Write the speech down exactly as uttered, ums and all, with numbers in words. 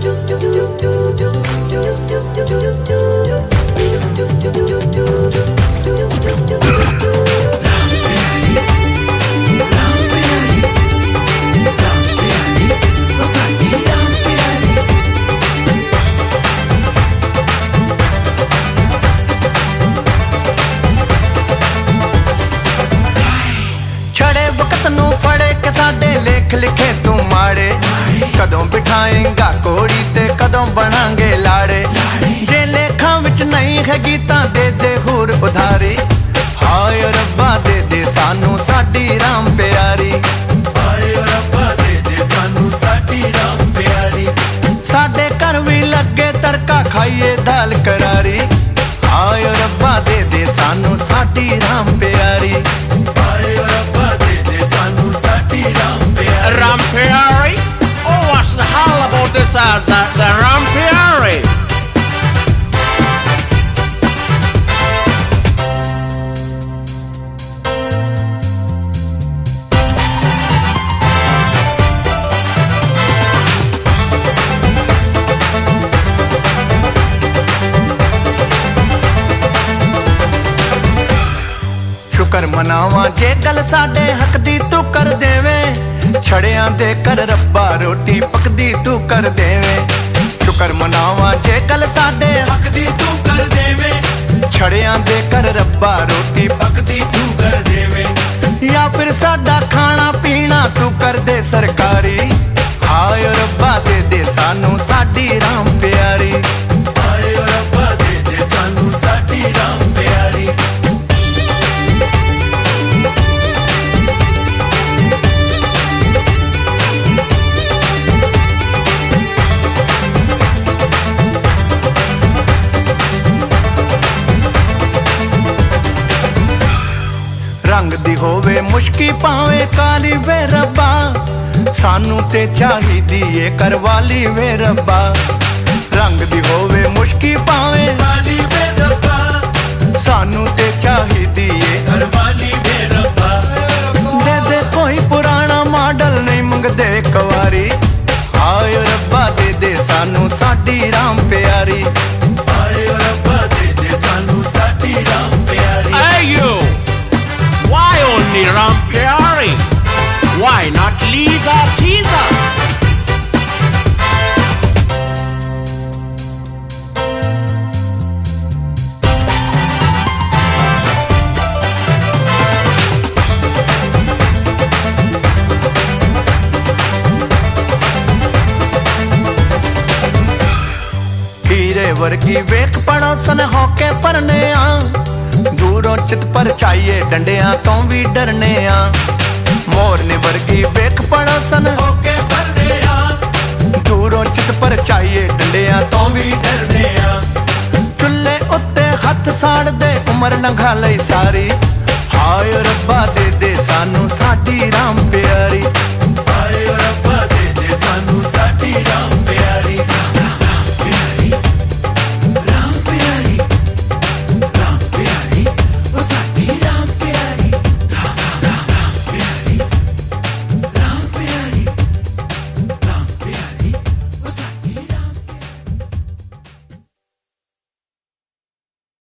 लिखे तू माड़े कदों बिठाएगा कोड़ी ते कदों बनांगे लाड़े जे लेखा विच नहीं है गीता दे दे होर उधारी हाय रब्बा दे दे सानू साडी राम प्यारी हाय रब्बा दे दे सानू साडी राम प्यारी साडे घर भी लगे तड़का खाइए दाल करारी हाय रब्बा दे दे सानू साडी राम प्यारी हाय रब्बा दे दे सानू साडी Ram Ram Pyari? Oh, what's the hell about this uh, the, the Ram Pyari? शुक्र मनावा जे गल साडे हक दी तू कर देवे छड़ियां दे कर रब्बा रोटी पकदी तू कर देवे शुक्र मनावा जे गल साडे हक दी तू कर देवे छड़ियां दे कर रब्बा रोटी पकदी तू कर देवे या फिर साडा खाना पीना तू कर दे सरकारी हाय रब्बा दे दे सानू साडी राम प्यारी हाय रब्बा दे दे सानू साडी राम प्यारी रंग दी होवे मुश्की पावे काली वे रब्बा सानू ते चाहिदी ए करवाली वे रब्बा रंग दी होवे मुश्की पावे काली वे रब्बा सानू ते चाहिदी ए करवाली वे रब्बा दे दे कोई पुराना मॉडल नहीं मंगदे कवारी हाय रब्बा दे दे सानू साडी राम प्यारी हाय रब्बा दे दे सानू साडी राम प्यारी Hey you! Why only Ram Pyari? Why not Lisa Teaser? हीरे वर्गी वेख पड़ोसन होके परने आ दूरों चित पर चाहिए डंडियां तो भी डरने आ मोरने वर्गी वेख पड़ोसन होके परने आ दूरों चित पर चाहिए डंडियां तो भी डरने आ चुल्ले उत्ते हथ साड़ दे उम्र लंघा लई सारी हाय रब्बा दे दे सानू साडी राम